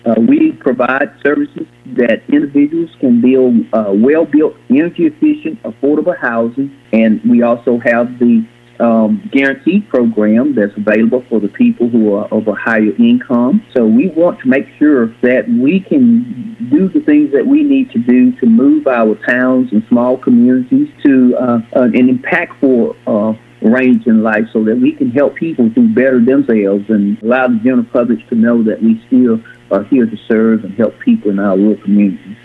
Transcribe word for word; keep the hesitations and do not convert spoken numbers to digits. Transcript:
Uh, we provide services that individuals can build uh, well-built, energy-efficient, affordable housing, and we also have the um, guarantee program that's available for the people who are of a higher income. So we want to make sure that we can do the things that we need to do to move our towns and small communities to uh, an impactful uh, range in life so that we can help people do better themselves and allow the general public to know that we still are here to serve and help people in our rural communities.